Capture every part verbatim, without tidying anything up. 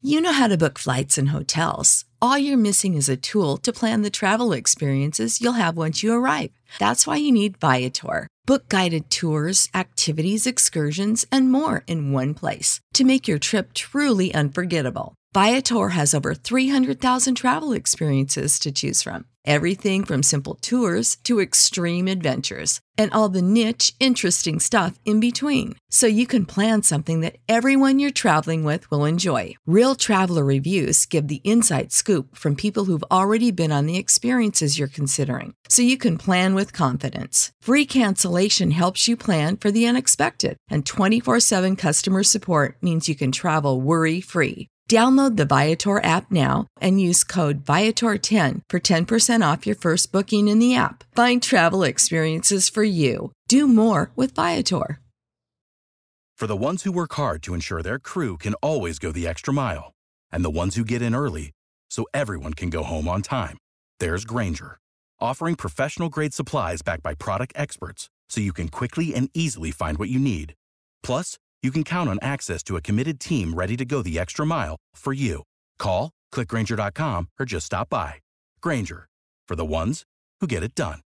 You know how to book flights and hotels. All you're missing is a tool to plan the travel experiences you'll have once you arrive. That's why you need Viator. Book guided tours, activities, excursions, and more in one place to make your trip truly unforgettable. Viator has over three hundred thousand travel experiences to choose from. Everything from simple tours to extreme adventures and all the niche, interesting stuff in between. So you can plan something that everyone you're traveling with will enjoy. Real traveler reviews give the inside scoop from people who've already been on the experiences you're considering. So you can plan with confidence. Free cancellation helps you plan for the unexpected. And twenty-four seven customer support means you can travel worry-free. Download the Viator app now and use code Viator ten for ten percent off your first booking in the app. Find travel experiences for you. Do more with Viator. For the ones who work hard to ensure their crew can always go the extra mile, and the ones who get in early so everyone can go home on time, there's Grainger, offering professional-grade supplies backed by product experts so you can quickly and easily find what you need. Plus, you can count on access to a committed team ready to go the extra mile for you. Call, click Grainger dot com, or just stop by. Grainger, for the ones who get it done.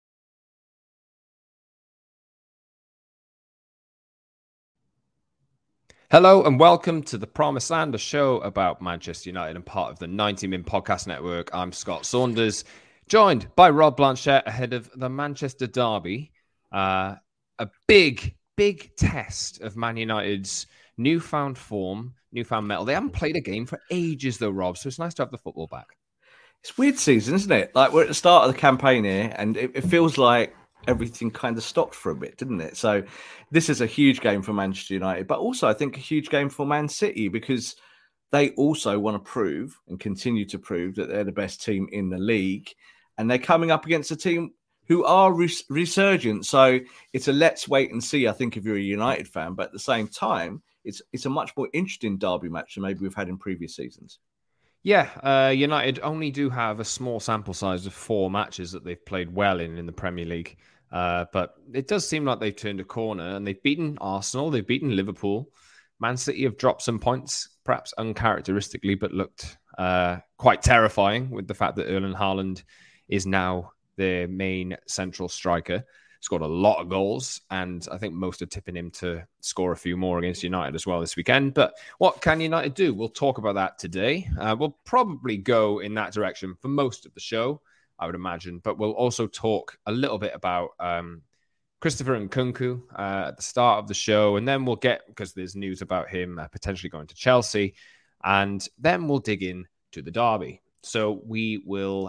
Hello and welcome to the Promised Land, a show about Manchester United and part of the ninety min Podcast Network. I'm Scott Saunders, joined by Rob Blanchette ahead of the Manchester Derby. Uh, a big Big test of Man United's newfound form, newfound mettle. They haven't played a game for ages, though, Rob, so it's nice to have the football back. It's weird season, isn't it? Like, we're at the start of the campaign here, and it, it feels like everything kind of stopped for a bit, didn't it? So this is a huge game for Manchester United, but also I think a huge game for Man City, because they also want to prove and continue to prove that they're the best team in the league, and they're coming up against a team who are res- resurgent. So it's a let's wait and see, I think, if you're a United fan. But at the same time, it's it's a much more interesting derby match than maybe we've had in previous seasons. Yeah, uh, United only do have a small sample size of four matches that they've played well in in the Premier League. Uh, but it does seem like they've turned a corner, and they've beaten Arsenal, they've beaten Liverpool. Man City have dropped some points, perhaps uncharacteristically, but looked uh, quite terrifying with the fact that Erling Haaland is now their main central striker. Scored a lot of goals, and I think most are tipping him to score a few more against United as well this weekend. But what can United do? We'll talk about that today. Uh, we'll probably go in that direction for most of the show, I would imagine. But we'll also talk a little bit about um, Christopher Nkunku uh, at the start of the show, and then we'll get, because there's news about him uh, potentially going to Chelsea, and then we'll dig in to the derby. So we will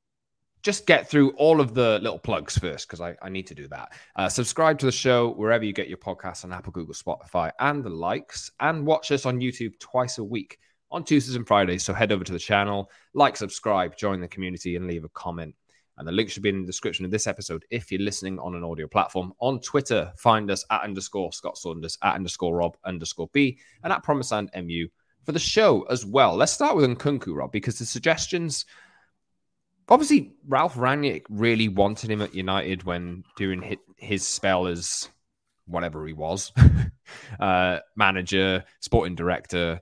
just get through all of the little plugs first, because I, I need to do that. Uh, subscribe to the show wherever you get your podcasts on Apple, Google, Spotify, and the likes. And watch us on YouTube twice a week on Tuesdays and Fridays. So head over to the channel, like, subscribe, join the community, and leave a comment. And the link should be in the description of this episode if you're listening on an audio platform. On Twitter, find us at underscore Scott Saunders, at underscore Rob underscore B, and at Promised Land M U for the show as well. Let's start with Nkunku, Rob, because the suggestions... Obviously, Ralph Rangnick really wanted him at United when during his spell as whatever he was, uh, manager, sporting director,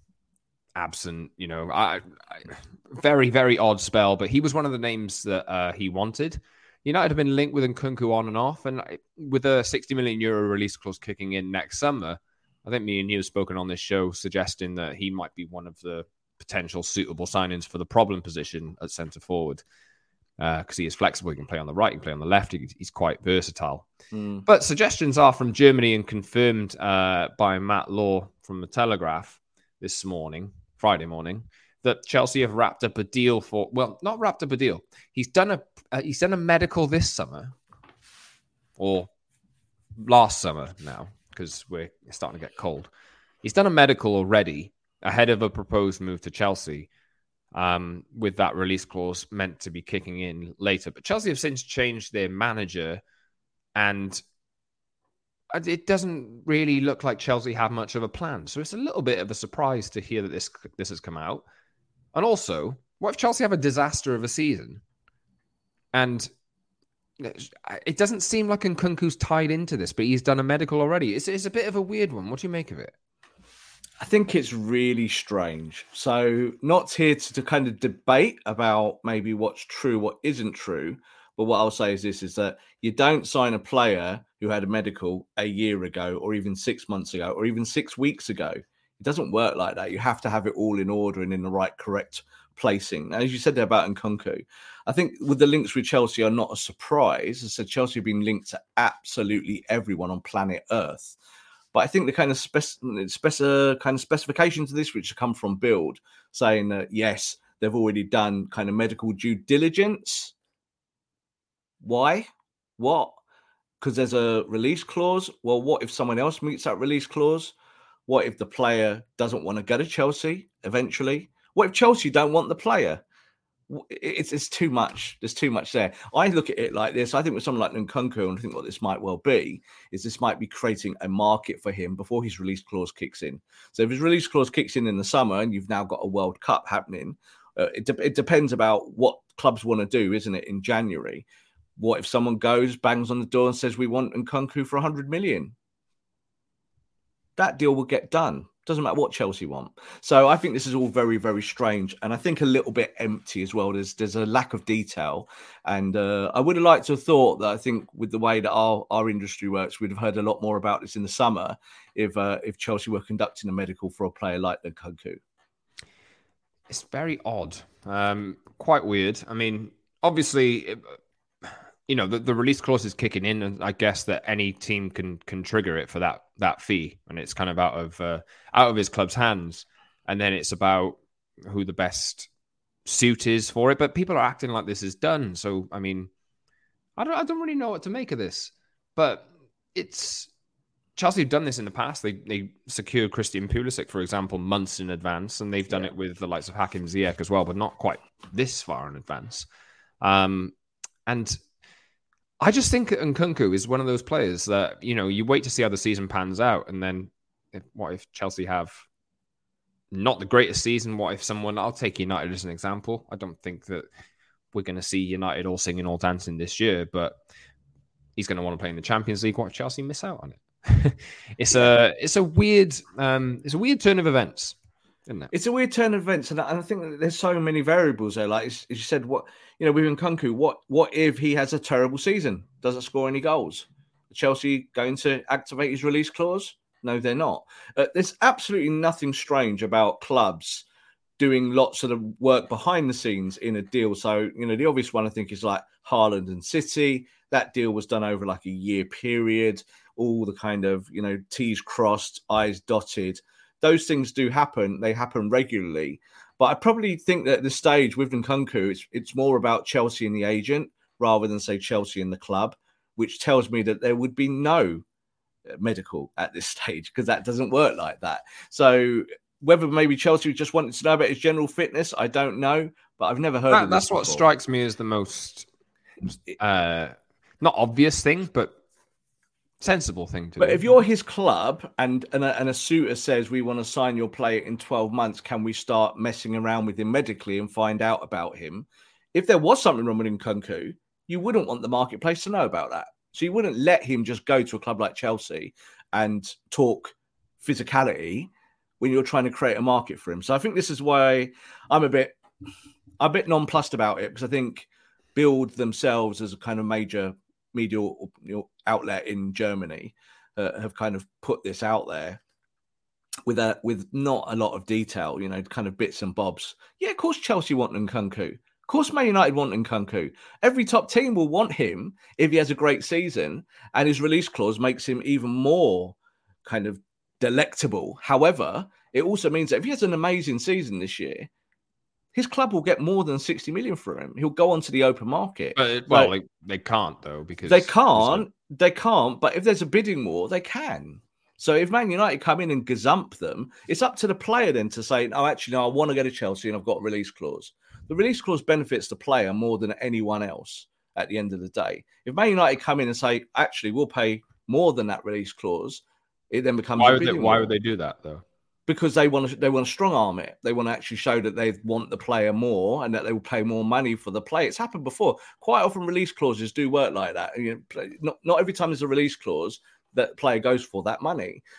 absent, you know, I, I, very, very odd spell, but he was one of the names that uh, he wanted. United have been linked with Nkunku on and off, and with a sixty million euro release clause kicking in next summer, I think me and you have spoken on this show suggesting that he might be one of the potential suitable signings for the problem position at centre forward, because uh, he is flexible. He can play on the right, he can play on the left. He, he's quite versatile. Mm. But suggestions are from Germany and confirmed uh, by Matt Law from the Telegraph this morning, Friday morning, that Chelsea have wrapped up a deal for, well, not wrapped up a deal. He's done a uh, he's done a medical this summer, or last summer now, because we're starting to get cold. He's done a medical already ahead of a proposed move to Chelsea, um, with that release clause meant to be kicking in later. But Chelsea have since changed their manager, and it doesn't really look like Chelsea have much of a plan. So it's a little bit of a surprise to hear that this this has come out. And also, what if Chelsea have a disaster of a season? And it doesn't seem like Nkunku's tied into this, but he's done a medical already. It's, it's a bit of a weird one. What do you make of it? I think it's really strange. So, not here to, to kind of debate about maybe what's true, what isn't true. But what I'll say is this, is that you don't sign a player who had a medical a year ago, or even six months ago, or even six weeks ago. It doesn't work like that. You have to have it all in order and in the right, correct placing. As you said there about Nkunku, I think with the links with Chelsea are not a surprise. As I said, Chelsea have been linked to absolutely everyone on planet Earth. But I think the kind of spec, spec, kind of specifications of this, which come from Build, saying that yes, they've already done kind of medical due diligence. Why? What? Because there's a release clause. Well, what if someone else meets that release clause? What if the player doesn't want to go to Chelsea eventually? What if Chelsea don't want the player? It's, it's too much. There's too much there. I look at it like this. I think with someone like Nkunku, and I think what this might well be, is this might be creating a market for him before his release clause kicks in. So if his release clause kicks in in the summer and you've now got a World Cup happening, uh, it, de- it depends about what clubs want to do, isn't it, in January? What if someone goes, bangs on the door and says, we want Nkunku for one hundred million? That deal will get done. Doesn't matter what Chelsea want. So I think this is all very, very strange. And I think a little bit empty as well. There's there's a lack of detail. And uh, I would have liked to have thought that I think with the way that our, our industry works, we'd have heard a lot more about this in the summer if uh, if Chelsea were conducting a medical for a player like Nkunku. It's very odd. Um, quite weird. I mean, obviously... It, you know, the, the release clause is kicking in, and I guess that any team can can trigger it for that that fee, and it's kind of out of uh, out of his club's hands. And then it's about who the best suit is for it. But people are acting like this is done. So I mean, I don't I don't really know what to make of this. But it's Chelsea have done this in the past. They they secured Christian Pulisic, for example, months in advance, and they've done yeah. it with the likes of Hakim Ziyech as well, but not quite this far in advance. Um, and I just think Nkunku is one of those players that, you know, you wait to see how the season pans out. And then if, what if Chelsea have not the greatest season? What if someone, I'll take United as an example. I don't think that we're going to see United all singing, all dancing this year, but he's going to want to play in the Champions League. What if Chelsea miss out on it? it's a, it's a weird, um, it's a weird turn of events. Isn't it? It's a weird turn of events, and I think that there's so many variables there. Like as you said, what you know with Nkunku, what what if he has a terrible season, doesn't score any goals? Are Chelsea going to activate his release clause? No, they're not. Uh, there's absolutely nothing strange about clubs doing lots of the work behind the scenes in a deal. So you know the obvious one I think is like Haaland and City. That deal was done over like a year period. All the kind of you know T's crossed, I's dotted. Those things do happen. They happen regularly. But I probably think that at this stage with Nkunku, it's, it's more about Chelsea and the agent rather than, say, Chelsea and the club, which tells me that there would be no medical at this stage because that doesn't work like that. So whether maybe Chelsea just wanted to know about his general fitness, I don't know. But I've never heard that, of this That's what before. strikes me as the most, uh, not obvious thing, but sensible thing to but do. But if you're his club and and a, and a suitor says, we want to sign your player in twelve months, can we start messing around with him medically and find out about him? If there was something wrong with Nkunku, you wouldn't want the marketplace to know about that. So you wouldn't let him just go to a club like Chelsea and talk physicality when you're trying to create a market for him. So I think this is why I'm a bit, I'm a bit nonplussed about it, because I think Build themselves as a kind of major media you know, outlet in Germany uh, have kind of put this out there with a, with not a lot of detail, you know, kind of bits and bobs. Yeah, of course Chelsea want Nkunku. Of course Man United want Nkunku. Every top team will want him if he has a great season, and his release clause makes him even more kind of delectable. However, it also means that if he has an amazing season this year, his club will get more than sixty million for him. He'll go onto the open market. But, well, like, they, they can't, though, because... They can't. They can't. But if there's a bidding war, they can. So if Man United come in and gazump them, it's up to the player then to say, oh, actually, no, I want to go to Chelsea and I've got a release clause. The release clause benefits the player more than anyone else at the end of the day. If Man United come in and say, actually, we'll pay more than that release clause, it then becomes why a would bidding they, war. Why would they do that, though? Because they want to, they want to strong arm it. They want to actually show that they want the player more and that they will pay more money for the player. It's happened before. Quite often, release clauses do work like that. You know, not not every time there's a release clause that the player goes for that money. But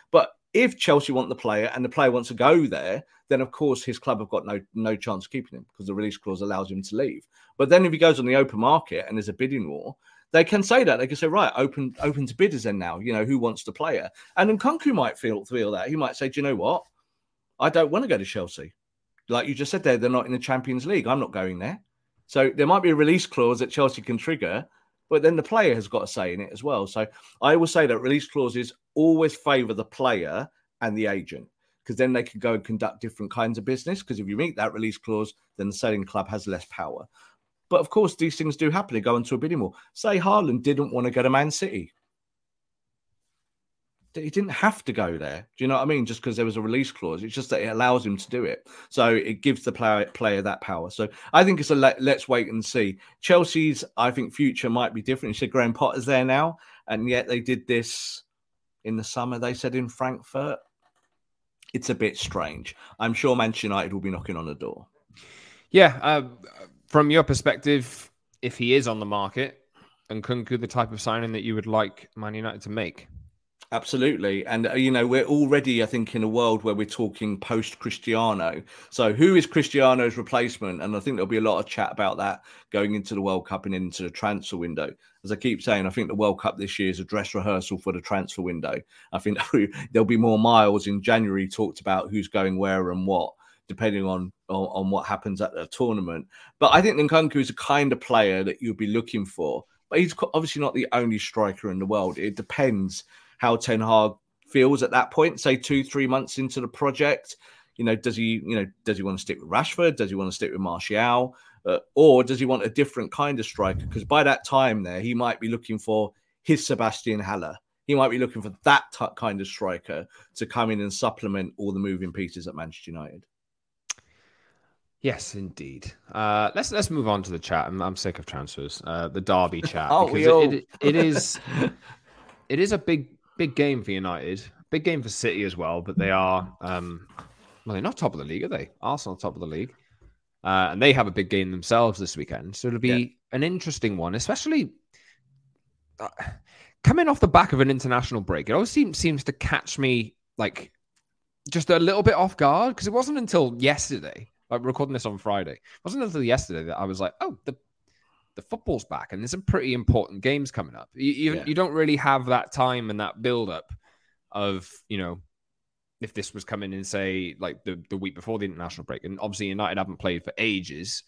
If Chelsea want the player and the player wants to go there, then of course his club have got no no chance of keeping him because the release clause allows him to leave. But then if he goes on the open market and there's a bidding war, they can say that. They can say, right, open open to bidders then now, you know, who wants the player? And Nkunku might feel, feel that. He might say, do you know what? I don't want to go to Chelsea. Like you just said there, they're not in the Champions League. I'm not going there. So there might be a release clause that Chelsea can trigger, but then the player has got a say in it as well. So I will say that release clauses always favour the player and the agent, because then they can go and conduct different kinds of business. Because if you meet that release clause, then the selling club has less power. But of course, these things do happen. They go into a bidding war. Say Haaland didn't want to go to Man City. He didn't have to go there. Do you know what I mean? Just because there was a release clause. It's just that it allows him to do it. So it gives the player, player that power. So I think it's a let, let's wait and see. Chelsea's, I think, future might be different. You said Graham Potter's there now, and yet they did this in the summer, they said, in Frankfurt. It's a bit strange. I'm sure Manchester United will be knocking on the door. Yeah. Uh, from your perspective, if he is on the market, Nkunku the type of signing that you would like Man United to make? Absolutely. And, uh, you know, we're already, I think, in a world where we're talking post-Cristiano. So who is Cristiano's replacement? And I think there'll be a lot of chat about that going into the World Cup and into the transfer window. As I keep saying, I think the World Cup this year is a dress rehearsal for the transfer window. I think there'll be more miles in January talked about who's going where and what, depending on, on, on what happens at the tournament. But I think Nkunku is the kind of player that you'll be looking for. But he's obviously not the only striker in the world. It depends how Ten Hag feels at that point, say two, three months into the project. You know, does he, you know, does he want to stick with Rashford? Does he want to stick with Martial? Uh, or does he want a different kind of striker? Because by that time there, he might be looking for his Sebastian Haller. He might be looking for that t- kind of striker to come in and supplement all the moving pieces at Manchester United. Yes, indeed. Uh, let's let's move on to the chat. I'm, I'm sick of transfers. Uh, the derby chat. Oh, because we all... it, it, it is it is a big big game for United. Big game for City as well. But they are um, well, they're not top of the league, are they? Arsenal top of the league, uh, and they have a big game themselves this weekend. So it'll be yeah. an interesting one, especially uh, coming off the back of an international break. It always seems seems to catch me like just a little bit off guard because it wasn't until yesterday. I'm recording this on Friday. It wasn't until yesterday that I was like, oh, the the football's back and there's some pretty important games coming up. You you, yeah. you don't really have that time and that build-up of, you know, if this was coming in, say, like the, the week before the international break. And obviously United haven't played for ages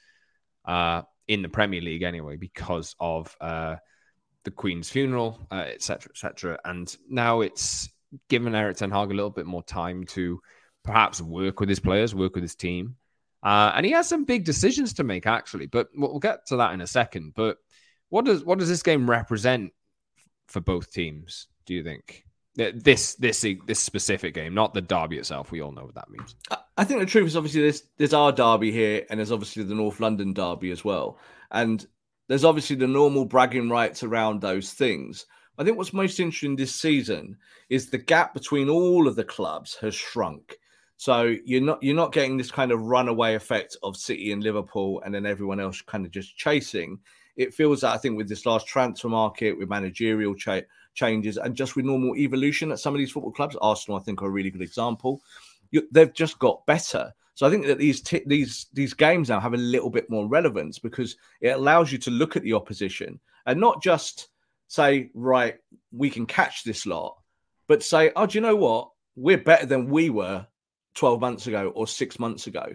uh, in the Premier League anyway because of uh, the Queen's funeral, uh, et cetera, et cetera. And now it's given Erik ten Hag a little bit more time to perhaps work with his players, work with his team. Uh, and he has some big decisions to make, actually. But we'll get to that in a second. But what does what does this game represent for both teams, do you think? This this this specific game, not the derby itself. We all know what that means. I think the truth is obviously there's, there's our derby here and there's obviously the North London derby as well. And there's obviously the normal bragging rights around those things. I think what's most interesting this season is the gap between all of the clubs has shrunk. So you're not you're not getting this kind of runaway effect of City and Liverpool and then everyone else kind of just chasing. It feels that I think with this last transfer market, with managerial cha- changes and just with normal evolution at some of these football clubs, Arsenal I think are a really good example. You, they've just got better. So I think that these t- these these games now have a little bit more relevance because it allows you to look at the opposition and not just say, right, we can catch this lot, but say, oh, do you know what? We're better than we were twelve months ago or six months ago.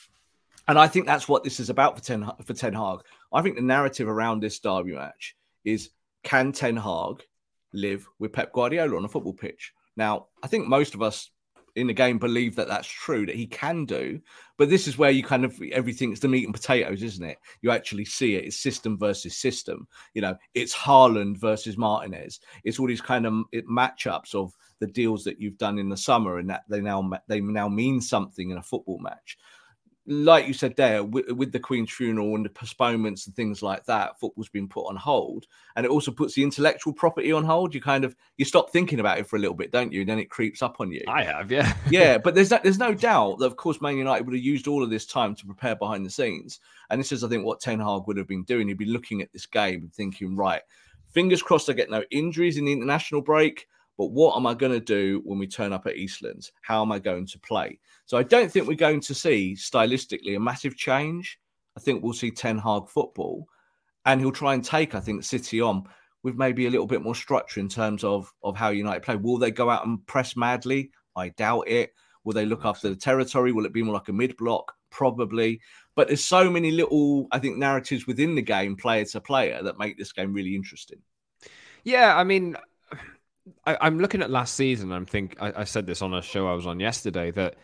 And I think that's what this is about for Ten, for Ten Hag. I think the narrative around this derby match is, can Ten Hag live with Pep Guardiola on a football pitch? Now, I think most of us in the game believe that that's true, that he can do. But this is where you kind of, everything's the meat and potatoes, isn't it? You actually see it. It's system versus system. You know, it's Haaland versus Martinez. It's all these kind of matchups of the deals that you've done in the summer and that they now they now mean something in a football match. Like you said there, with, with the Queen's funeral and the postponements and things like that, football's been put on hold. And it also puts the intellectual property on hold. You kind of, you stop thinking about it for a little bit, don't you? And then it creeps up on you. I have, yeah. yeah, but there's no, there's no doubt that, of course, Man United would have used all of this time to prepare behind the scenes. And this is, I think, what Ten Hag would have been doing. He'd be looking at this game and thinking, right, fingers crossed I get no injuries in the international break. but what am I going to do when we turn up at Eastlands? How am I going to play? So I don't think we're going to see stylistically a massive change. I think we'll see Ten Hag football, and he'll try and take, I think, City on with maybe a little bit more structure in terms of, of how United play. Will they go out and press madly? I doubt it. Will they look after the territory? Will it be more like a mid-block? Probably. But there's so many little, I think, narratives within the game, player to player, that make this game really interesting. Yeah, I mean, I, I'm looking at last season. I'm think I, I said this on a show I was on yesterday, that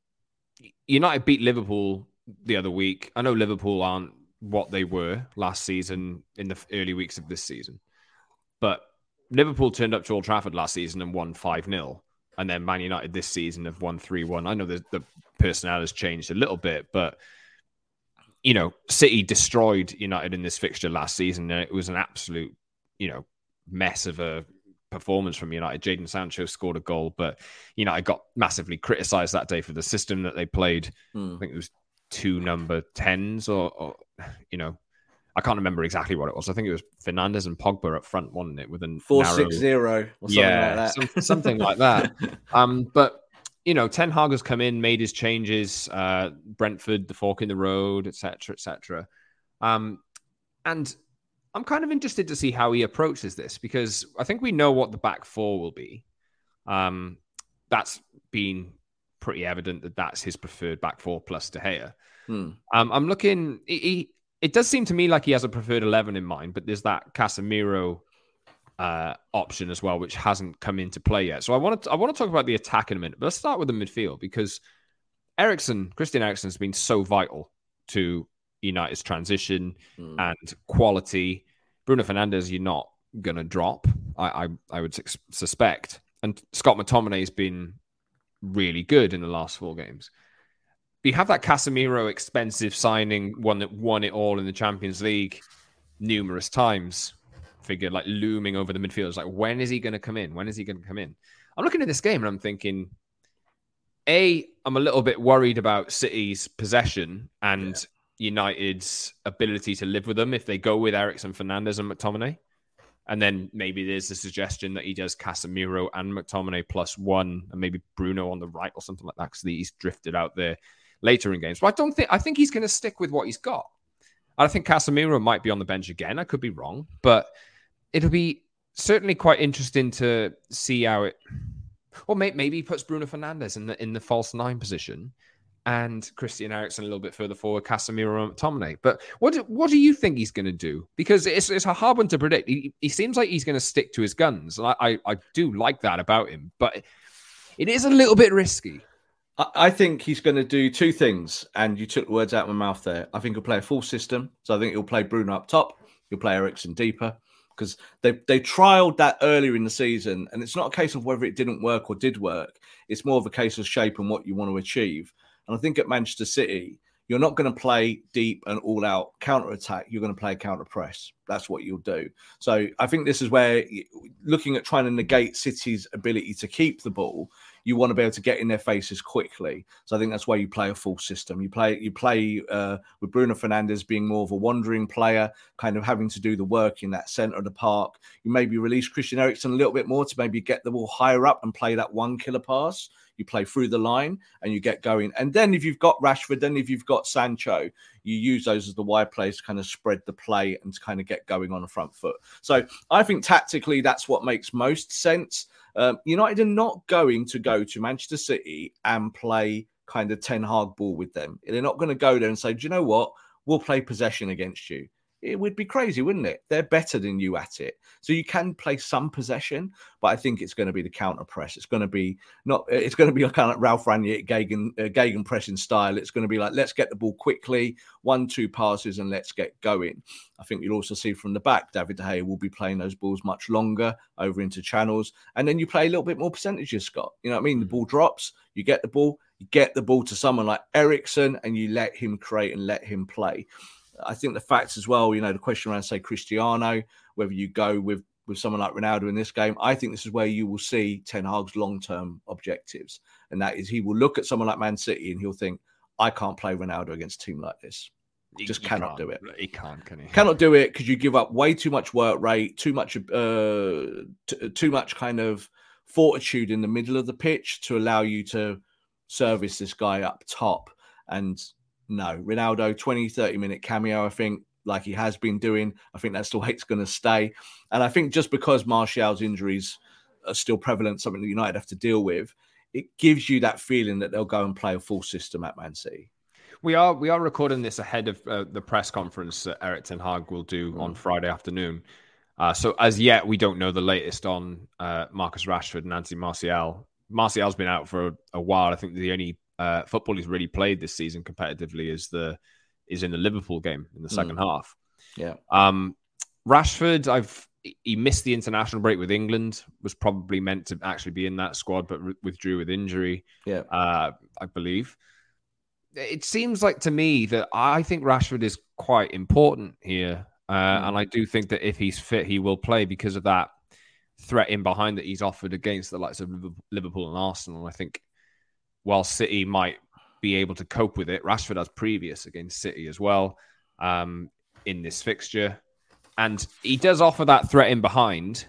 United beat Liverpool the other week. I know Liverpool aren't what they were last season in the early weeks of this season, but Liverpool turned up to Old Trafford last season and won five nil. And then Man United this season have won three one. I know the, the personnel has changed a little bit, but, you know, City destroyed United in this fixture last season. And it was an absolute, you know, mess of a performance from United. Jadon Sancho scored a goal, but United got massively criticised that day for the system that they played. Hmm. I think it was two number tens or, or, you know, I can't remember exactly what it was. I think it was Fernandes and Pogba up front, wasn't it? With a four narrow... six zero or something yeah, like that. some, something like that. Um, but, you know, Ten Hag has come in, made his changes, uh, Brentford, the fork in the road, et cetera, et cetera. Um, and I'm kind of interested to see how he approaches this, because I think we know what the back four will be. Um, that's been pretty evident that that's his preferred back four plus De Gea. Hmm. Um, I'm looking... He, he, It does seem to me like he has a preferred eleven in mind, but there's that Casemiro uh, option as well, which hasn't come into play yet. So I want to I want to talk about the attack in a minute, but let's start with the midfield, because Eriksen, Christian Eriksen has been so vital to United's transition mm. and quality. Bruno Fernandes, you're not going to drop, I, I I would suspect. And Scott McTominay has been really good in the last four games. You have that Casemiro expensive signing, one that won it all in the Champions League numerous times, figure like looming over the midfield. It's like, when is he going to come in? When is he going to come in? I'm looking at this game and I'm thinking, A, I'm a little bit worried about City's possession and yeah. United's ability to live with them if they go with Eriksen, Fernandes and McTominay. And then maybe there's a suggestion that he does Casemiro and McTominay plus one and maybe Bruno on the right or something like that, because he's drifted out there later in games. But I don't think, I think he's going to stick with what he's got. I think Casemiro might be on the bench again. I could be wrong, but it'll be certainly quite interesting to see how it, or maybe he puts Bruno Fernandes in the, in the false nine position and Christian Eriksen a little bit further forward, Casemiro and McTominay. But what do, what do you think he's going to do? Because it's it's a hard one to predict. He, he seems like he's going to stick to his guns. And I, I, I do like that about him, but it is a little bit risky. I think he's going to do two things, and you took the words out of my mouth there. I think he'll play a full system. So I think he'll play Bruno up top. He'll play Eriksen deeper, because they they trialled that earlier in the season, and it's not a case of whether it didn't work or did work. It's more of a case of shape and what you want to achieve. And I think at Manchester City, you're not going to play deep and all-out counter-attack. You're going to play counter-press. That's what you'll do. So I think this is where, looking at trying to negate City's ability to keep the ball, you want to be able to get in their faces quickly. So I think that's why you play a full system. You play you play uh, with Bruno Fernandes being more of a wandering player, kind of having to do the work in that centre of the park. You maybe release Christian Eriksen a little bit more to maybe get the ball higher up and play that one killer pass. You play through the line and you get going. And then if you've got Rashford, then if you've got Sancho, you use those as the wide plays to kind of spread the play and to kind of get going on the front foot. So I think tactically that's what makes most sense. Um, United are not going to go to Manchester City and play kind of Ten Hag ball with them. They're not going to go there and say, do you know what? We'll play possession against you. It would be crazy, wouldn't it? They're better than you at it. So you can play some possession, but I think it's going to be the counter press. It's going to be not, it's going to be kind of like Ralph Rangnick Gegen, uh, Gegen pressing style. It's going to be like, let's get the ball quickly, one, two passes, and let's get going. I think you'll also see from the back, David De Gea will be playing those balls much longer over into channels. And then you play a little bit more percentages, Scott. You know what I mean? The ball drops, you get the ball, you get the ball to someone like Eriksen, and you let him create and let him play. I think the facts as well, you know, the question around, say, Cristiano, whether you go with, with someone like Ronaldo in this game, I think this is where you will see Ten Hag's long-term objectives. And that is he will look at someone like Man City and he'll think, I can't play Ronaldo against a team like this. He just he cannot do it. He can't, can he? Cannot do it because you give up way too much work rate, too much, uh, t- too much kind of fortitude in the middle of the pitch to allow you to service this guy up top. And no, Ronaldo, twenty, thirty minute cameo, I think, like he has been doing. I think that's the way it's going to stay. And I think just because Martial's injuries are still prevalent, something that United have to deal with, it gives you that feeling that they'll go and play a full system at Man City. We are we are recording this ahead of uh, the press conference that Erik ten Hag will do mm. on Friday afternoon. Uh, so as yet, we don't know the latest on uh, Marcus Rashford and Anthony Martial. Martial's been out for a, a while. I think the only uh, football he's really played this season competitively is the is in the Liverpool game in the second mm. half. Yeah. Um, Rashford, I've he missed the international break with England. Was probably meant to actually be in that squad, but re- withdrew with injury. Yeah. Uh, I believe. It seems like to me that I think Rashford is quite important here. Uh, mm. And I do think that if he's fit, he will play because of that threat in behind that he's offered against the likes of Liverpool and Arsenal. I think while City might be able to cope with it, Rashford has previous against City as well um, in this fixture. And he does offer that threat in behind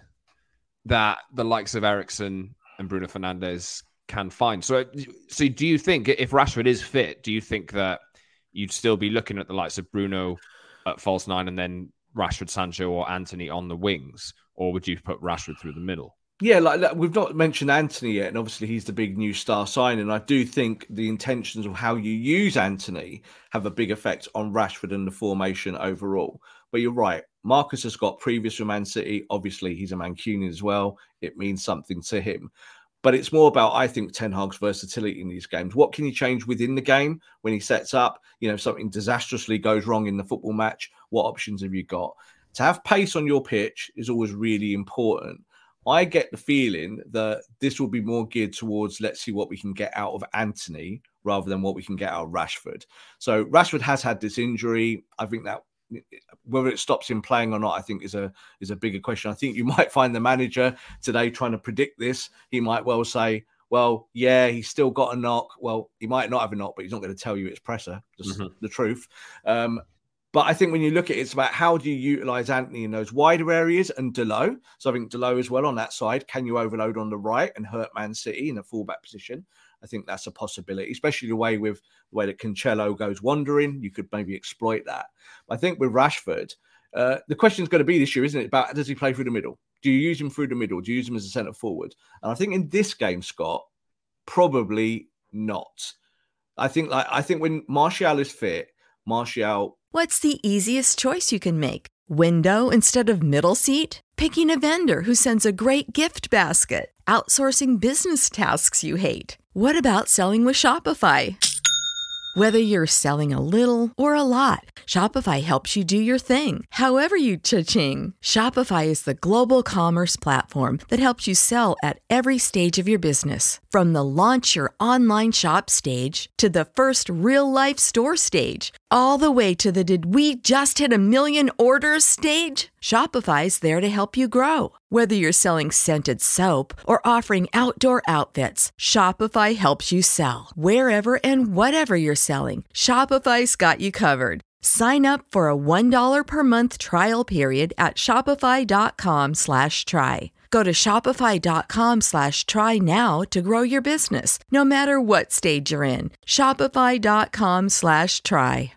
that the likes of Eriksen and Bruno Fernandes can find. So, so do you think if Rashford is fit, do you think that you'd still be looking at the likes of Bruno at false nine and then Rashford, Sancho or Anthony on the wings? Or would you put Rashford through the middle? Yeah, like we've not mentioned Anthony yet, and obviously he's the big new star signing. I do think the intentions of how you use Anthony have a big effect on Rashford and the formation overall. But you're right, Marcus has got previous from Man City. Obviously, he's a Mancunian as well. It means something to him. But it's more about, I think, Ten Hag's versatility in these games. What can he change within the game when he sets up? You know, something disastrously goes wrong in the football match. What options have you got? To have pace on your pitch is always really important. I get the feeling that this will be more geared towards, let's see what we can get out of Anthony rather than what we can get out of Rashford. So Rashford has had this injury. I think that whether it stops him playing or not, I think is a is a bigger question. I think you might find the manager today trying to predict this. He might well say, well, yeah, he's still got a knock. Well, he might not have a knock, but he's not going to tell you it's pressure. Just mm-hmm. the truth. Um, But I think when you look at it, it's about how do you utilize Anthony in those wider areas and Dalot. So I think Dalot as well on that side. Can you overload on the right and hurt Man City in a fullback position? I think that's a possibility, especially the way with the way that Cancelo goes wandering. You could maybe exploit that. But I think with Rashford, uh, the question is going to be this year, isn't it? About does he play through the middle? Do you use him through the middle? Do you use him as a centre forward? And I think in this game, Scott, probably not. I think like I think when Martial is fit, Martial. What's the easiest choice you can make? Window instead of middle seat? Picking a vendor who sends a great gift basket? Outsourcing business tasks you hate? What about selling with Shopify? Whether you're selling a little or a lot, Shopify helps you do your thing, however you cha-ching. Shopify is the global commerce platform that helps you sell at every stage of your business. From the launch your online shop stage to the first real-life store stage, all the way to the did we just hit a million orders stage. Shopify's there to help you grow. Whether you're selling scented soap or offering outdoor outfits, Shopify helps you sell. Wherever and whatever you're selling, Shopify's got you covered. Sign up for a one dollar per month trial period at shopify.com slash try. Go to shopify.com slash try now to grow your business, no matter what stage you're in. Shopify.com slash try.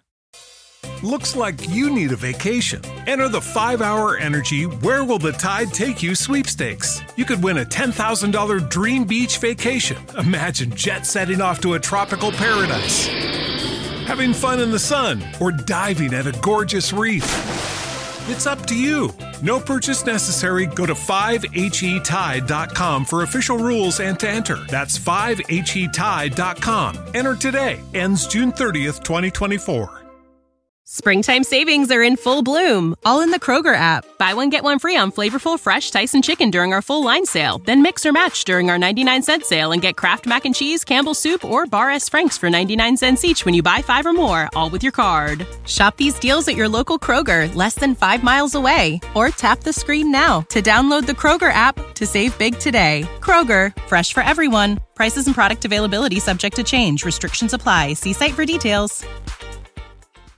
Looks like you need a vacation. Enter the five hour Energy Where Will the Tide Take You sweepstakes. You could win a ten thousand dollars dream beach vacation. Imagine jet setting off to a tropical paradise, having fun in the sun, or diving at a gorgeous reef. It's up to you. No purchase necessary. Go to five H E tide dot com for official rules and to enter. That's five H E tide dot com. Enter today. Ends June thirtieth, twenty twenty-four. Springtime savings are in full bloom, all in the Kroger app. Buy one, get one free on flavorful fresh Tyson chicken during our full line sale. Then mix or match during our ninety-nine cent sale and get Kraft Mac and Cheese, Campbell's Soup, or Bar S. Frank's for ninety-nine cents each when you buy five or more, all with your card. Shop these deals at your local Kroger, less than five miles away. Or tap the screen now to download the Kroger app to save big today. Kroger, fresh for everyone. Prices and product availability subject to change. Restrictions apply. See site for details.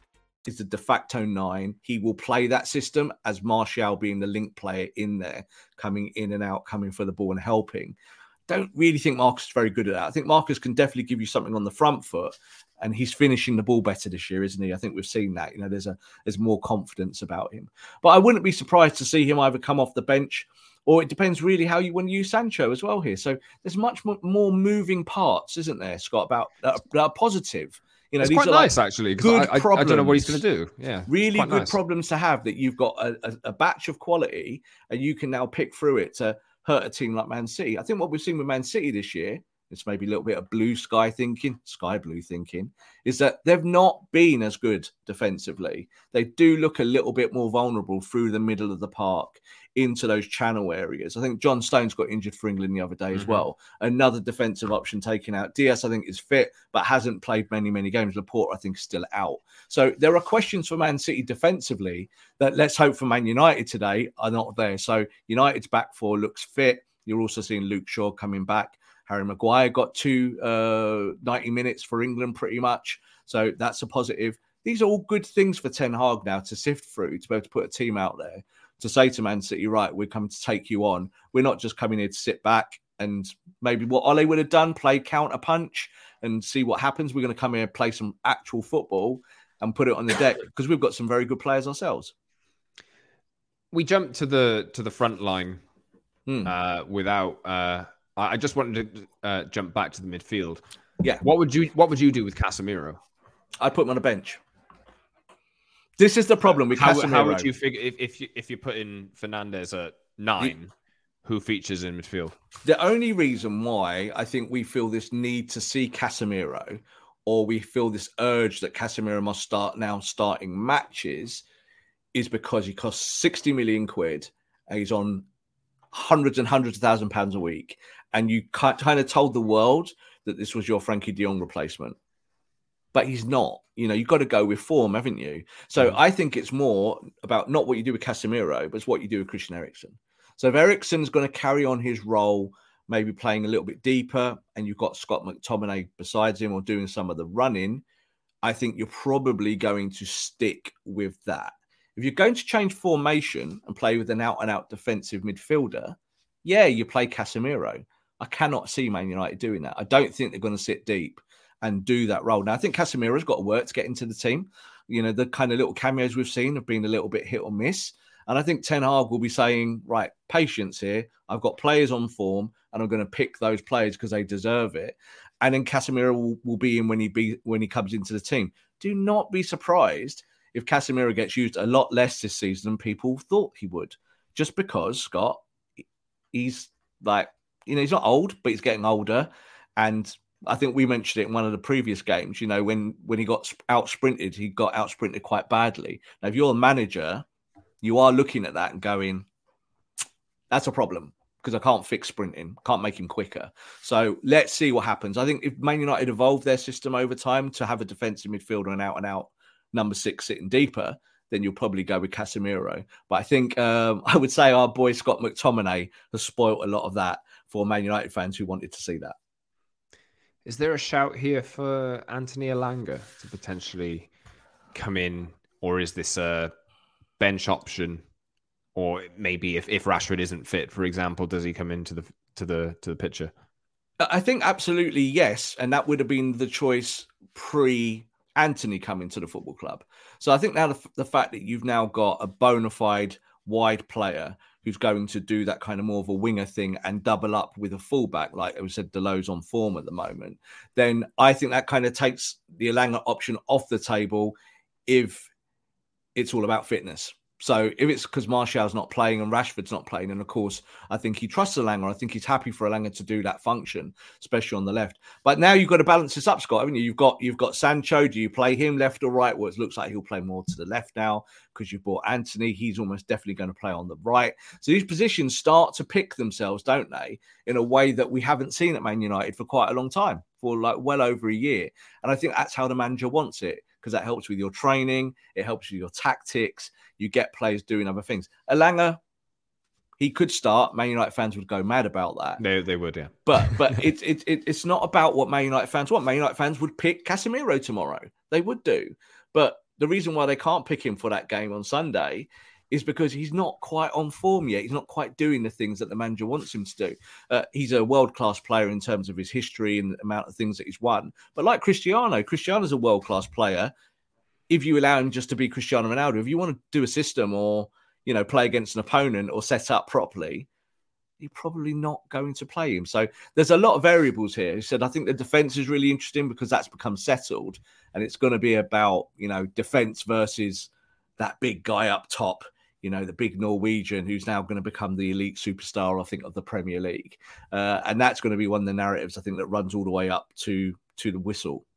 is the de facto nine. He will play that system as Martial being the link player in there, coming in and out, coming for the ball and helping. Don't really think Marcus is very good at that. I think Marcus can definitely give you something on the front foot, and he's finishing the ball better this year, isn't he? I think we've seen that. You know, there's a there's more confidence about him. But I wouldn't be surprised to see him either come off the bench, or it depends really how you want to use Sancho as well here. So there's much more moving parts, isn't there, Scott, about that are, that are positive. You know, it's these quite are nice, like actually, because I, I, I don't know what he's going to do. Yeah, really good nice. problems to have, that you've got a, a, a batch of quality and you can now pick through it to hurt a team like Man City. I think what we've seen with Man City this year, it's maybe a little bit of blue sky thinking, sky blue thinking, is that they've not been as good defensively. They do look a little bit more vulnerable through the middle of the park into those channel areas. I think John Stones got injured for England the other day mm-hmm. as well. Another defensive option taken out. Diaz, I think, is fit, but hasn't played many, many games. Laporte, I think, is still out. So there are questions for Man City defensively that, let's hope for Man United today, are not there. So United's back four looks fit. You're also seeing Luke Shaw coming back. Harry Maguire got two uh, ninety minutes for England pretty much. So that's a positive. These are all good things for Ten Hag now to sift through, to be able to put a team out there, to say to Man City, right, we're coming to take you on. We're not just coming here to sit back and maybe what Ole would have done, play counter punch and see what happens. We're going to come here and play some actual football and put it on the deck, because we've got some very good players ourselves. We jumped to the to the front line hmm. uh, without... Uh... I just wanted to uh, jump back to the midfield. Yeah. What would you What would you do with Casemiro? I'd put him on a bench. This is the problem with how, Casemiro. How would you figure if if you if you put in Fernandes at nine, you, who features in midfield? The only reason why I think we feel this need to see Casemiro, or we feel this urge that Casemiro must start now starting matches, is because he costs sixty million quid and he's on hundreds and hundreds of thousand pounds a week, and you kind of told the world that this was your Frankie de Jong replacement, but he's not. You know, you've got to go with form, haven't you? So mm-hmm. I think it's more about not what you do with Casemiro, but it's what you do with Christian Eriksen. So if Eriksen's going to carry on his role, maybe playing a little bit deeper, and you've got Scott McTominay besides him or doing some of the running, I think you're probably going to stick with that. If you're going to change formation and play with an out-and-out defensive midfielder, yeah, you play Casemiro. I cannot see Man United doing that. I don't think they're going to sit deep and do that role. Now, I think Casemiro's got to work to get into the team. You know, the kind of little cameos we've seen have been a little bit hit or miss. And I think Ten Hag will be saying, right, patience here. I've got players on form, and I'm going to pick those players because they deserve it. And then Casemiro will, will be in when he be when he comes into the team. Do not be surprised if Casemiro gets used a lot less this season than people thought he would, just because, Scott, he's like, you know, he's not old, but he's getting older. And I think we mentioned it in one of the previous games, you know, when, when he got out sprinted, he got out sprinted quite badly. Now, if you're a manager, you are looking at that and going, that's a problem, because I can't fix sprinting, can't make him quicker. So let's see what happens. I think if Man United evolve their system over time to have a defensive midfielder and out and out number six sitting deeper, then you'll probably go with Casemiro. But I think um, I would say our boy Scott McTominay has spoilt a lot of that for Man United fans who wanted to see that. Is there a shout here for Anthony Elanga to potentially come in, or is this a bench option? Or maybe if, if Rashford isn't fit, for example, does he come into the to the to the picture? I think absolutely yes, and that would have been the choice pre Anthony coming to the football club. So I think now the, the fact that you've now got a bona fide wide player who's going to do that kind of more of a winger thing and double up with a fullback, like we said, Deleu's on form at the moment, then I think that kind of takes the Elanga option off the table if it's all about fitness. So if it's because Martial's not playing and Rashford's not playing, and of course, I think he trusts Elanga. I think he's happy for Elanga to do that function, especially on the left. But now you've got to balance this up, Scott, haven't you? You've got you've got Sancho. Do you play him left or right? Well, it looks like he'll play more to the left now because you've bought Anthony. He's almost definitely going to play on the right. So these positions start to pick themselves, don't they, in a way that we haven't seen at Man United for quite a long time, for like well over a year. And I think that's how the manager wants it, because that helps with your training. It helps with your tactics. You get players doing other things. Elanga, he could start. Man United fans would go mad about that. They they would, yeah. But but it's it, it, it's not about what Man United fans want. Man United fans would pick Casemiro tomorrow. They would do. But the reason why they can't pick him for that game on Sunday is because he's not quite on form yet. He's not quite doing the things that the manager wants him to do. Uh, he's a world-class player in terms of his history and the amount of things that he's won. But like Cristiano, Cristiano's a world-class player. If you allow him just to be Cristiano Ronaldo, if you want to do a system or, you know, play against an opponent or set up properly, you're probably not going to play him. So there's a lot of variables here. He said, I think the defense is really interesting because that's become settled and it's going to be about, you know, defense versus that big guy up top, you know, the big Norwegian who's now going to become the elite superstar, I think, of the Premier League. Uh, and that's going to be one of the narratives, I think, that runs all the way up to, to the whistle.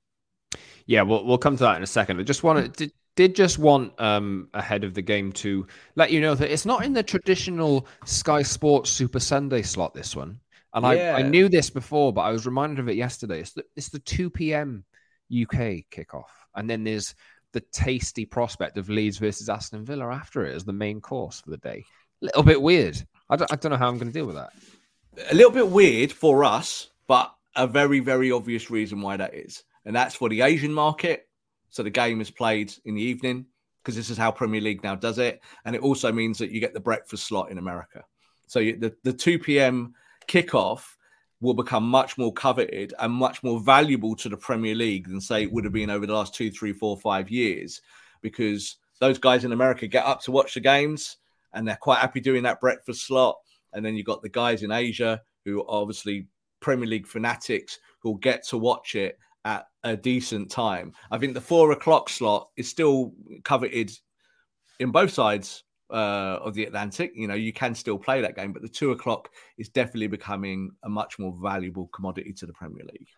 Yeah, we'll, we'll come to that in a second. I just wanted to, did just want, um, ahead of the game, to let you know that it's not in the traditional Sky Sports Super Sunday slot, this one. And yeah. I, I knew this before, but I was reminded of it yesterday. It's the, it's the two p.m. U K kickoff. And then there's the tasty prospect of Leeds versus Aston Villa after it as the main course for the day. A little bit weird. I don't, I don't know how I'm going to deal with that. A little bit weird for us, but a very, very obvious reason why that is. And that's for the Asian market. So the game is played in the evening because this is how Premier League now does it. And it also means that you get the breakfast slot in America. So you, the, the two p.m. kickoff will become much more coveted and much more valuable to the Premier League than, say, it would have been over the last two, three, four, five years, because those guys in America get up to watch the games and they're quite happy doing that breakfast slot. And then you've got the guys in Asia who are obviously Premier League fanatics who'll get to watch it at a decent time. I think the four o'clock slot is still coveted in both sides Uh, of the Atlantic. You know, you can still play that game, but the two o'clock is definitely becoming a much more valuable commodity to the Premier League.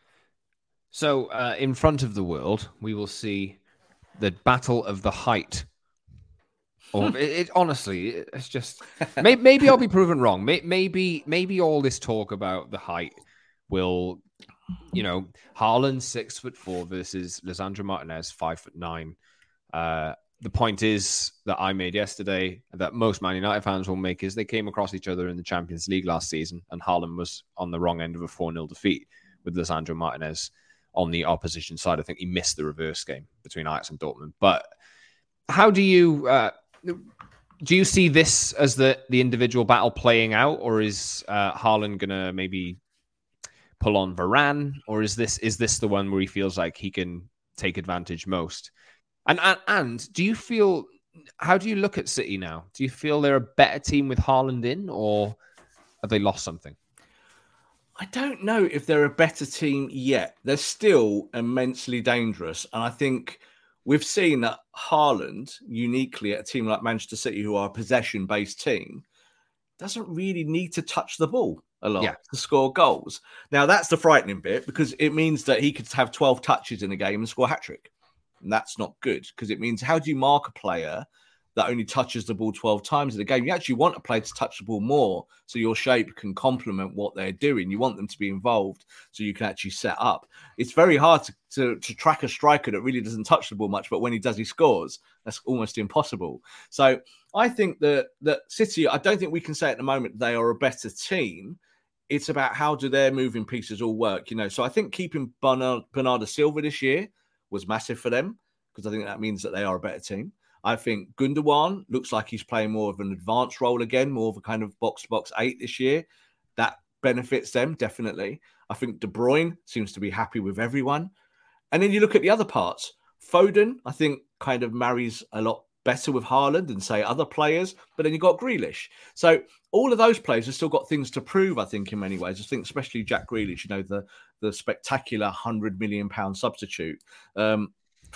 So uh, in front of the world, we will see the Battle of the Height. Or it, it honestly, it's just maybe, maybe I'll be proven wrong. Maybe maybe all this talk about the height will, you know, Haaland six foot four versus Lisandro Martinez five foot nine. Uh, The point is that I made yesterday, that most Man United fans will make, is they came across each other in the Champions League last season, and Haaland was on the wrong end of a four nil defeat with Lisandro Martinez on the opposition side. I think he missed the reverse game between Ajax and Dortmund. But how do you uh, do you see this as the, the individual battle playing out, or is uh, Haaland going to maybe pull on Varane, or is this is this the one where he feels like he can take advantage most? And, and and do you feel, how do you look at City now? Do you feel they're a better team with Haaland in, or have they lost something? I don't know if they're a better team yet. They're still immensely dangerous. And I think we've seen that Haaland, uniquely at a team like Manchester City, who are a possession-based team, doesn't really need to touch the ball a lot yeah. to score goals. Now, that's the frightening bit, because it means that he could have twelve touches in a game and score a hat-trick. And that's not good, because it means, how do you mark a player that only touches the ball twelve times in a game? You actually want a player to touch the ball more so your shape can complement what they're doing. You want them to be involved so you can actually set up. It's very hard to, to, to track a striker that really doesn't touch the ball much, but when he does, he scores. That's almost impossible. So I think that, that City, I don't think we can say at the moment they are a better team. It's about how do their moving pieces all work, you know. So I think keeping Bernardo, Bernardo Silva this year was massive for them, because I think that means that they are a better team. I think Gundogan looks like he's playing more of an advanced role again, more of a kind of box-to-box eight this year. That benefits them, definitely. I think De Bruyne seems to be happy with everyone. And then you look at the other parts. Foden, I think, kind of marries a lot better with Haaland than, say, other players. But then you've got Grealish. So all of those players have still got things to prove, I think, in many ways. I think especially Jack Grealish, you know, the, the spectacular one hundred million pounds substitute. Um,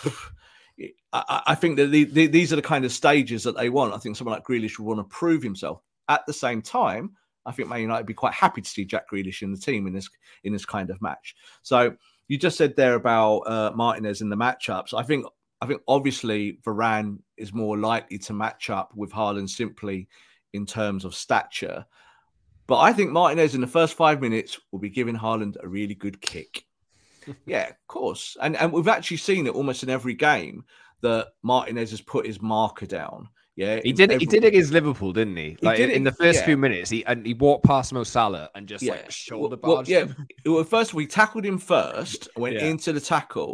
I, I think that the, the, these are the kind of stages that they want. I think someone like Grealish would want to prove himself. At the same time, I think Man United would be quite happy to see Jack Grealish in the team in this in this kind of match. So you just said there about uh, Martinez in the matchups. I think I think obviously Varane is more likely to match up with Haaland simply in terms of stature. But I think Martinez in the first five minutes will be giving Haaland a really good kick. Yeah, of course. And and we've actually seen it almost in every game that Martinez has put his marker down. Yeah, he did it. Every... He did it against Liverpool, didn't he? Like he in it, the first yeah. few minutes, he and he walked past Mo Salah and just yeah. like shoulder well, barged. Well, yeah. Well, first of all, he tackled him first, went yeah. into the tackle,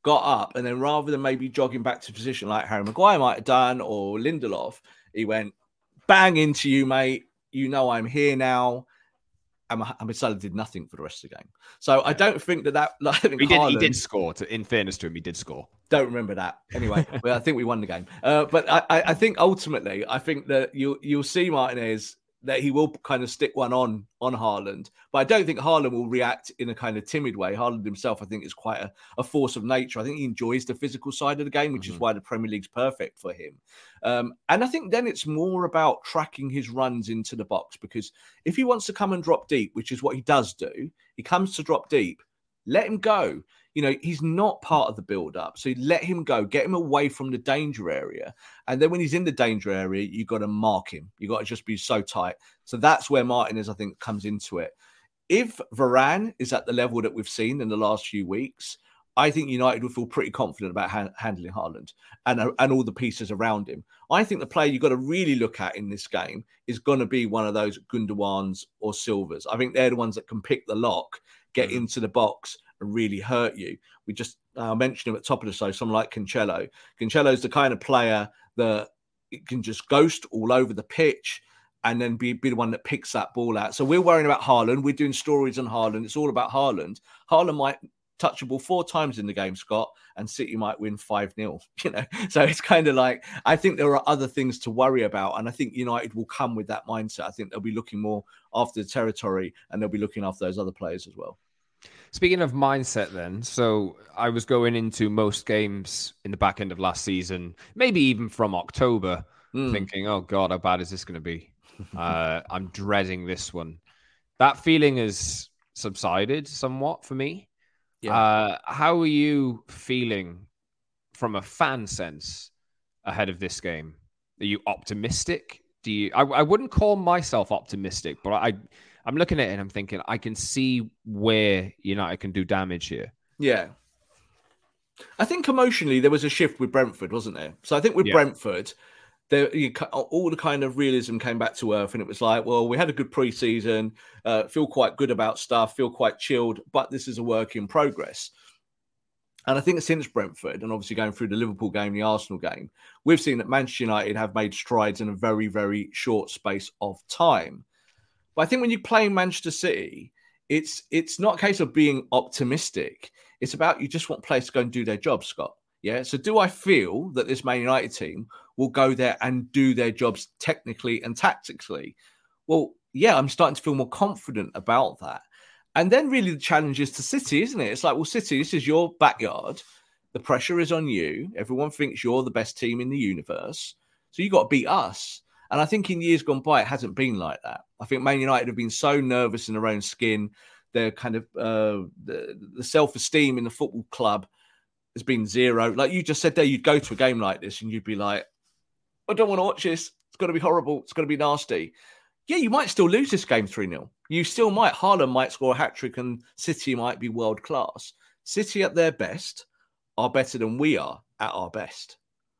got up, and then rather than maybe jogging back to position like Harry Maguire might have done or Lindelof, he went bang into you, mate. You know I'm here now. And Mohamed Salah did nothing for the rest of the game. So yeah. I don't think that that... Like, I think he, did, Haaland, he did score. To, in fairness to him, he did score. Don't remember that. Anyway, well, I think we won the game. Uh, but I, I think ultimately, I think that you, you'll see Martinez, that he will kind of stick one on on Haaland. But I don't think Haaland will react in a kind of timid way. Haaland himself, I think, is quite a, a force of nature. I think he enjoys the physical side of the game, which mm-hmm. is why the Premier League's perfect for him. Um, and I think then it's more about tracking his runs into the box, because if he wants to come and drop deep, which is what he does do, he comes to drop deep, let him go. You know, he's not part of the build-up. So let him go, get him away from the danger area. And then when he's in the danger area, you've got to mark him. You've got to just be so tight. So that's where Martinez, I think, comes into it. If Varane is at the level that we've seen in the last few weeks, I think United would feel pretty confident about ha- handling Haaland and, uh, and all the pieces around him. I think the player you've got to really look at in this game is going to be one of those Gundogan's or Silvas. I think they're the ones that can pick the lock, get mm-hmm. into the box, and really hurt you. We just uh, mentioned him at the top of the show, someone like Cancelo. Cancelo's the kind of player that can just ghost all over the pitch and then be, be the one that picks that ball out. So we're worrying about Haaland. We're doing stories on Haaland. It's all about Haaland. Haaland might touch the ball four times in the game, Scott, and City might win five nil. You know, so it's kind of like, I think there are other things to worry about. And I think United will come with that mindset. I think they'll be looking more after the territory, and they'll be looking after those other players as well. Speaking of mindset then, so I was going into most games in the back end of last season, maybe even from October, mm. thinking, oh God, how bad is this going to be? uh, I'm dreading this one. That feeling has subsided somewhat for me. Yeah. Uh, how are you feeling from a fan sense ahead of this game? Are you optimistic? Do you? I, I wouldn't call myself optimistic, but I... I'm looking at it and I'm thinking, I can see where United can do damage here. Yeah. I think emotionally there was a shift with Brentford, wasn't there? So I think with yeah. Brentford, there, you, all the kind of realism came back to earth, and it was like, well, we had a good pre-season, uh, feel quite good about stuff, feel quite chilled, but this is a work in progress. And I think since Brentford, and obviously going through the Liverpool game, the Arsenal game, we've seen that Manchester United have made strides in a very, very short space of time. But I think when you play Manchester City, it's it's not a case of being optimistic. It's about you just want players to go and do their job, Scott. Yeah. So do I feel that this Man United team will go there and do their jobs technically and tactically? Well, yeah, I'm starting to feel more confident about that. And then really the challenge is to City, isn't it? It's like, well, City, this is your backyard. The pressure is on you. Everyone thinks you're the best team in the universe. So you got to beat us. And I think in years gone by, it hasn't been like that. I think Man United have been so nervous in their own skin. Their kind of uh, the, the self-esteem in the football club has been zero. Like you just said there, you'd go to a game like this and you'd be like, I don't want to watch this. It's going to be horrible. It's going to be nasty. Yeah, you might still lose this game three nil. You still might. Haaland might score a hat-trick and City might be world-class. City at their best are better than we are at our best.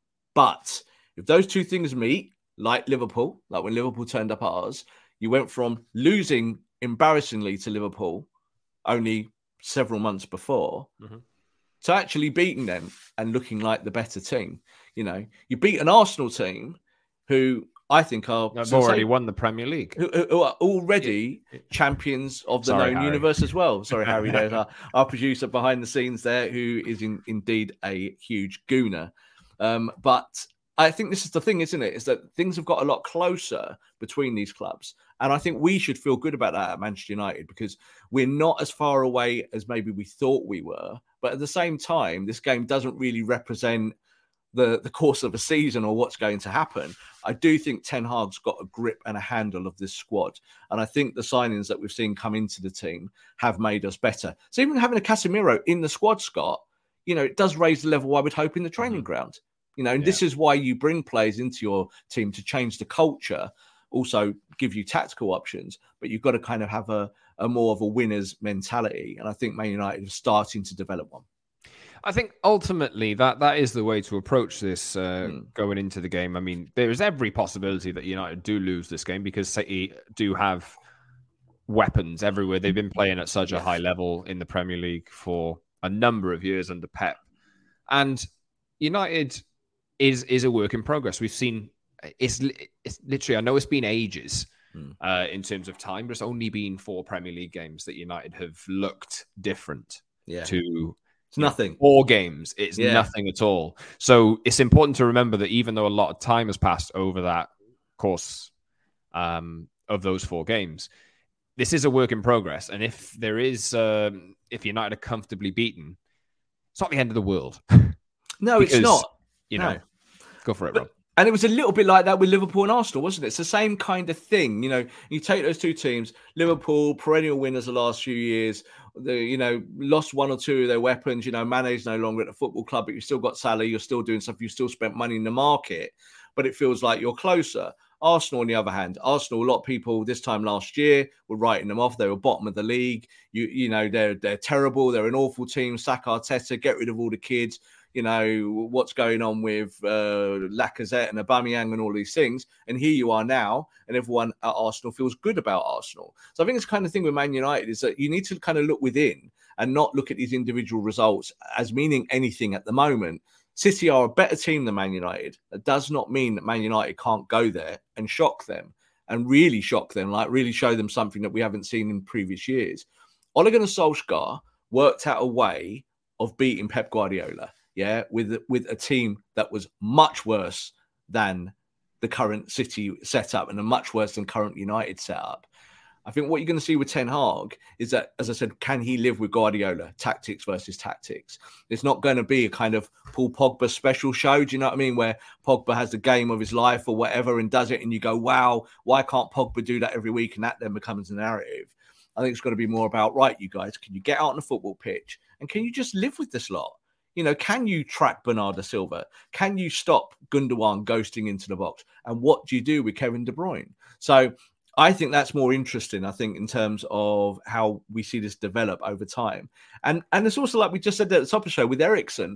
But if those two things meet, like Liverpool, like when Liverpool turned up at ours, you went from losing embarrassingly to Liverpool only several months before mm-hmm. to actually beating them and looking like the better team. You know, you beat an Arsenal team who I think are... They've already won the Premier League. Who, who are already champions of the Sorry, known Harry. universe as well. Sorry, Harry, there's our, our producer behind the scenes there, who is in, indeed a huge gooner. Um, but... I think this is the thing, isn't it? Is that things have got a lot closer between these clubs. And I think we should feel good about that at Manchester United, because we're not as far away as maybe we thought we were. But at the same time, this game doesn't really represent the, the course of a season or what's going to happen. I do think Ten Hag's got a grip and a handle of this squad. And I think the signings that we've seen come into the team have made us better. So even having a Casemiro in the squad, Scott, you know, it does raise the level, I would hope, in the training mm-hmm. ground. You know, and yeah. this is why you bring players into your team to change the culture, also give you tactical options, but you've got to kind of have a, a more of a winner's mentality. And I think Man United are starting to develop one. I think ultimately that that is the way to approach this uh, mm. going into the game. I mean, there is every possibility that United do lose this game because City do have weapons everywhere. They've been playing at such a high level in the Premier League for a number of years under Pep. And United is is a work in progress. We've seen it's, it's literally, I know it's been ages mm. uh, in terms of time, but it's only been four Premier League games that United have looked different yeah. to it's nothing. Know, four games. It's yeah. nothing at all. So it's important to remember that even though a lot of time has passed over that course um, of those four games, this is a work in progress. And if there is, um, if United are comfortably beaten, it's not the end of the world. No, because, it's not. You know, no. Go for it, but, Rob. And it was a little bit like that with Liverpool and Arsenal, wasn't it? It's the same kind of thing. You know, you take those two teams, Liverpool, perennial winners the last few years, they, you know, lost one or two of their weapons. You know, Mane's no longer at the football club, but you've still got Salah, you're still doing stuff, you still spent money in the market, but it feels like you're closer. Arsenal, on the other hand, Arsenal, a lot of people this time last year were writing them off. They were bottom of the league. You you know, they're they're terrible. They're an awful team. Sack Arteta, get rid of all the kids. You know, what's going on with uh, Lacazette and Aubameyang and all these things. And here you are now, and everyone at Arsenal feels good about Arsenal. So I think it's the kind of thing with Man United is that you need to kind of look within and not look at these individual results as meaning anything at the moment. City are a better team than Man United. That does not mean that Man United can't go there and shock them and really shock them, like really show them something that we haven't seen in previous years. Ole Gunnar Solskjaer worked out a way of beating Pep Guardiola. Yeah, with with a team that was much worse than the current City setup and a much worse than current United setup. I think what you're going to see with Ten Hag is that, as I said, can he live with Guardiola? Tactics versus tactics. It's not going to be a kind of Paul Pogba special show, do you know what I mean? Where Pogba has the game of his life or whatever and does it and you go, wow, why can't Pogba do that every week? And that then becomes a narrative. I think it's going to be more about, right, you guys, can you get out on the football pitch and can you just live with this lot? You know, can you track Bernardo Silva? Can you stop Gundogan ghosting into the box? And what do you do with Kevin De Bruyne? So I think that's more interesting, I think, in terms of how we see this develop over time. And and it's also like we just said at the top of the show with Eriksen.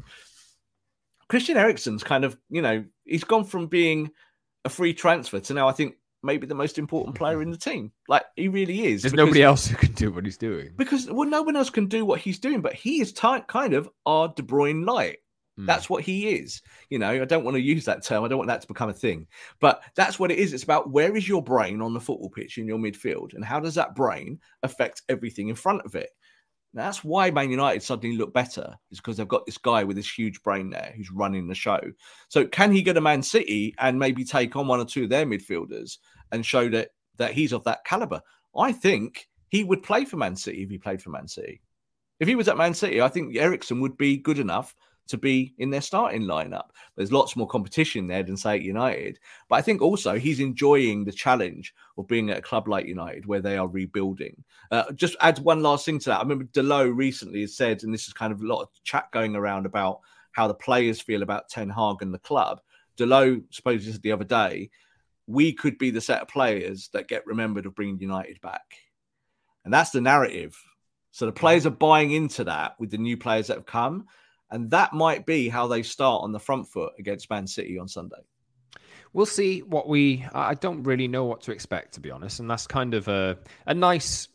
Christian Eriksen's kind of, you know, he's gone from being a free transfer to now I think maybe the most important player in the team. Like, he really is. There's nobody else who can do what he's doing. Because, well, no one else can do what he's doing, but he is t- kind of our De Bruyne light. Mm. That's what he is. You know, I don't want to use that term. I don't want that to become a thing. But that's what it is. It's about where is your brain on the football pitch in your midfield, and how does that brain affect everything in front of it? Now, that's why Man United suddenly look better, is because they've got this guy with this huge brain there who's running the show. So can he go to Man City and maybe take on one or two of their midfielders and show that, that he's of that caliber? I think he would play for Man City if he played for Man City. If he was at Man City, I think Eriksen would be good enough to be in their starting lineup. There's lots more competition there than, say, at United. But I think also he's enjoying the challenge of being at a club like United where they are rebuilding. Uh, just add one last thing to that. I remember Delo recently has said, and this is kind of a lot of chat going around about how the players feel about Ten Hag and the club. Delo supposes the other day, we could be the set of players that get remembered of bringing United back. And that's the narrative. So the players are buying into that with the new players that have come. And that might be how they start on the front foot against Man City on Sunday. We'll see what we... I don't really know what to expect, to be honest. And that's kind of a, a nice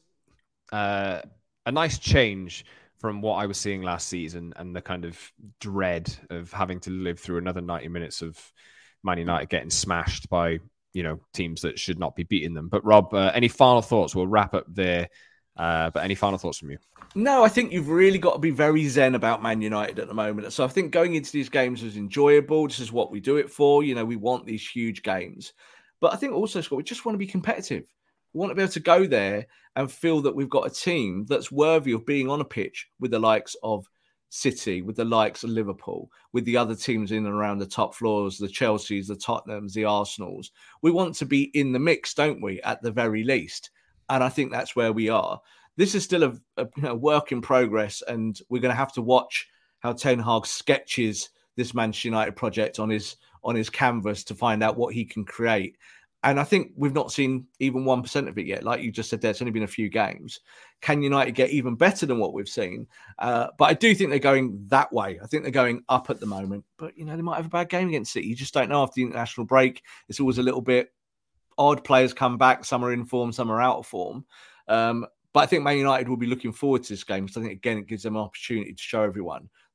uh, a nice change from what I was seeing last season and the kind of dread of having to live through another ninety minutes of Man United getting smashed by, you know, teams that should not be beating them. But Rob, uh, any final thoughts? We'll wrap up there. Uh, but any final thoughts from you? No, I think you've really got to be very zen about Man United at the moment. So I think going into these games is enjoyable. This is what we do it for. You know, we want these huge games. But I think also, Scott, we just want to be competitive. We want to be able to go there and feel that we've got a team that's worthy of being on a pitch with the likes of City, with the likes of Liverpool, with the other teams in and around the top floors, the Chelseas, the Tottenhams, the Arsenals. We want to be in the mix, don't we, at the very least? And I think that's where we are. This is still a, a you know, work in progress, and we're going to have to watch how Ten Hag sketches this Manchester United project on his on his canvas to find out what he can create. And I think we've not seen even one percent of it yet. Like you just said, there's only been a few games. Can United get even better than what we've seen? Uh, but I do think they're going that way. I think they're going up at the moment. But, you know, they might have a bad game against City. You just don't know after the international break. It's always a little bit odd. Players come back. Some are in form, some are out of form. Um, but I think Man United will be looking forward to this game because I think, again, it gives them an opportunity to show everyone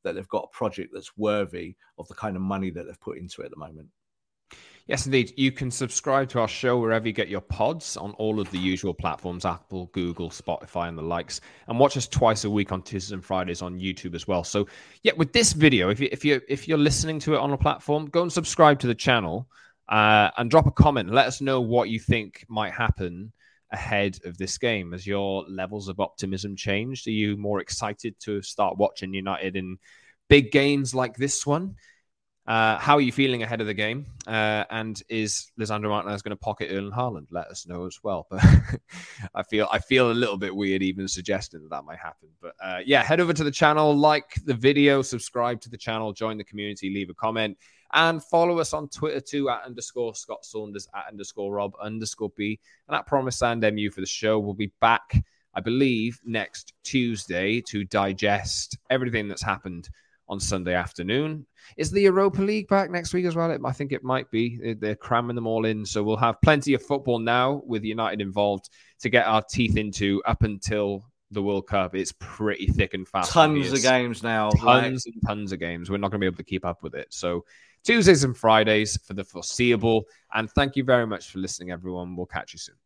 that they've got a project that's worthy of the kind of money that they've put into it at the moment. Yes, indeed. You can subscribe to our show wherever you get your pods on all of the usual platforms, Apple, Google, Spotify, and the likes. And watch us twice a week on Tuesdays and Fridays on YouTube as well. So, yeah, with this video, if, you, if, you, if you're listening to it on a platform, go and subscribe to the channel uh, and drop a comment. Let us know what you think might happen ahead of this game. Has your levels of optimism changed? Are you more excited to start watching United in big games like this one? Uh, how are you feeling ahead of the game? Uh, and is Lisandro Martinez going to pocket Erling Haaland? Let us know as well. But I feel I feel a little bit weird even suggesting that that might happen. But uh, yeah, head over to the channel, like the video, subscribe to the channel, join the community, leave a comment, and follow us on Twitter too at underscore Scott Saunders, at underscore Rob underscore B, and at Promise and M U for the show. We'll be back, I believe, next Tuesday to digest everything that's happened on Sunday afternoon. Is the Europa League back next week as well? I think it might be. They're cramming them all in. So we'll have plenty of football now with United involved to get our teeth into up until the World Cup. It's pretty thick and fast. Tons of games now. Tons like... and tons of games. We're not going to be able to keep up with it. So Tuesdays and Fridays for the foreseeable. And thank you very much for listening, everyone. We'll catch you soon.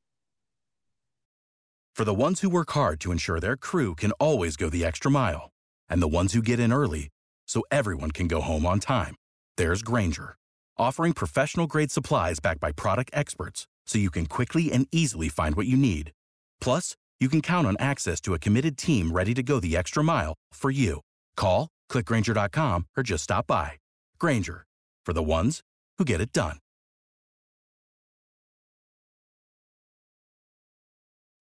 For the ones who work hard to ensure their crew can always go the extra mile, and the ones who get in early so everyone can go home on time, there's Grainger, offering professional-grade supplies backed by product experts so you can quickly and easily find what you need. Plus, you can count on access to a committed team ready to go the extra mile for you. Call, click Grainger dot com, or just stop by. Grainger, for the ones who get it done.